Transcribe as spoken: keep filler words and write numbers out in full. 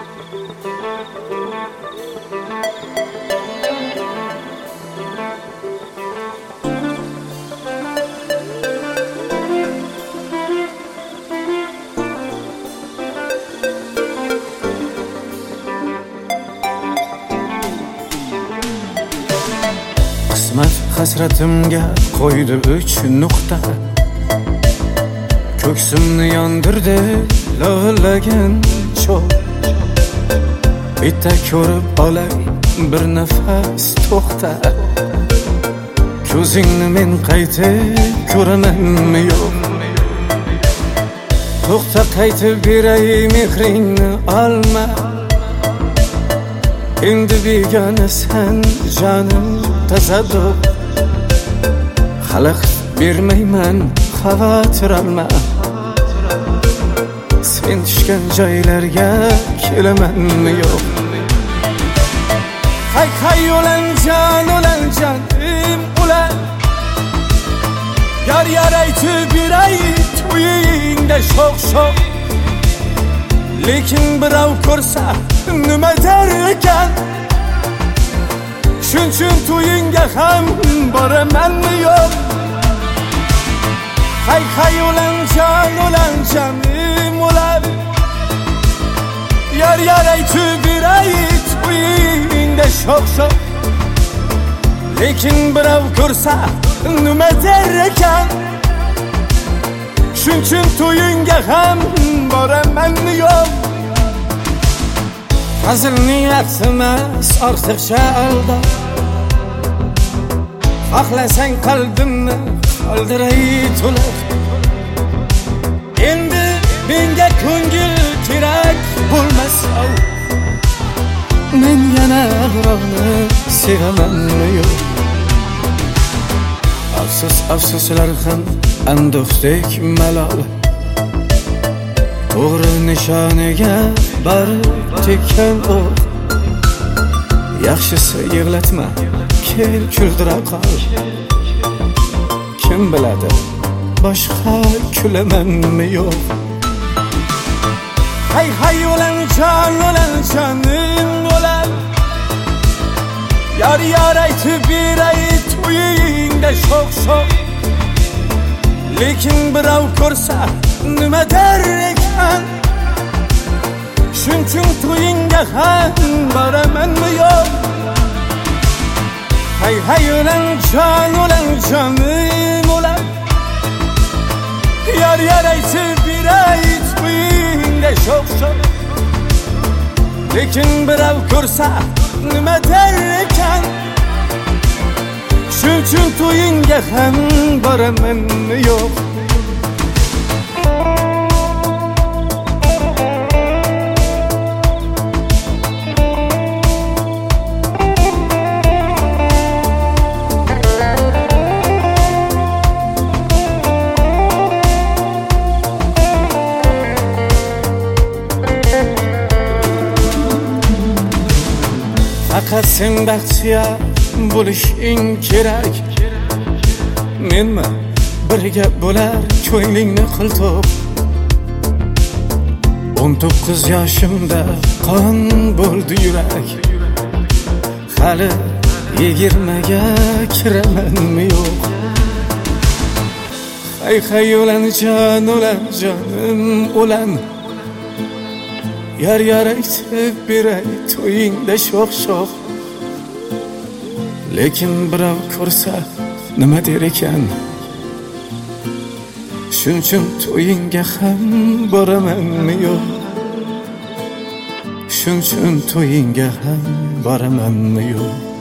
Qismat hasratimga qo'ydi uch nuqta, ko'ksimni yondirdi lo'lagan cho'g'. Bitta ko'rib olay bir nafas to'xta, ko'zingni men qaytib ko'ramanmi yo'q? To'xta, qaytib beray mehringni olma, endi begona sen jonim tasadduq. Xalaqit bermayman, xavotir olma, sen tushgan joylarga kelamanmi yo'q? Hay hay o'lanjan o'lanjan ulan, yar yar aytib beray to'yingda sho'x sho'x. Lekin birov ko'rsa nima der ekan, shuning uchun to'yingga ham boramanmi yo'q? Hay hay o'lanjan o'lanjan ulan, yar yar aytib beray to'yingda sho'x sho'x. Lekin birov ko'rsa nima der ekan, shuning uchun to'yingga ham boramanmi yo'q? Hazil niyat emas, ortiqcha aldab, xohlasang qalbimni qoldiray to'liq. Endi menga ko'ngil kerak bo'lmasa, men yana birovni sevamanmi yo'q? Afsus afsuslar ham anduhdek malol, to'g'ri nishoniga borib tekkan o'q. Yaxshisi yig'latma, kel kuldira qol. Kim biladi, boshqa kulamanmi yo'q? Hay hay o'lanjan o'lanjan o'lan, yar yar aytib beray to'yingda sho'x sho'x. Lekin birov ko'rsa nima der ekan, shuning uchun to'yingga ham boramanmi yo'q? Hay hay o'lanjan o'lanjan o'lan, yar yar aytib beray to'yingda sho'x sho'x. Lekin birov ko'rsa nima der ekan, shuning uchun to'yingga ham boramanmi yo'q? Faqat sen baxtiyor bo'lishing kerak. Menmi birga bo'lar ko'nglingni qilto'q. o'n to'qqiz yoshimda qon bo'ldi yurak, hali yigirmaga kiramanmi yo'q? Hay hay o'lanjan o'lanjanim o'lan, yar yar aytib beray to'yingda sho'x sho'x. Lekin birov ko'rsa nima der ekan, shuning uchun to'yingga ham boramanmi yo'q? Shuning uchun to'yingga ham boramanmi yo'q?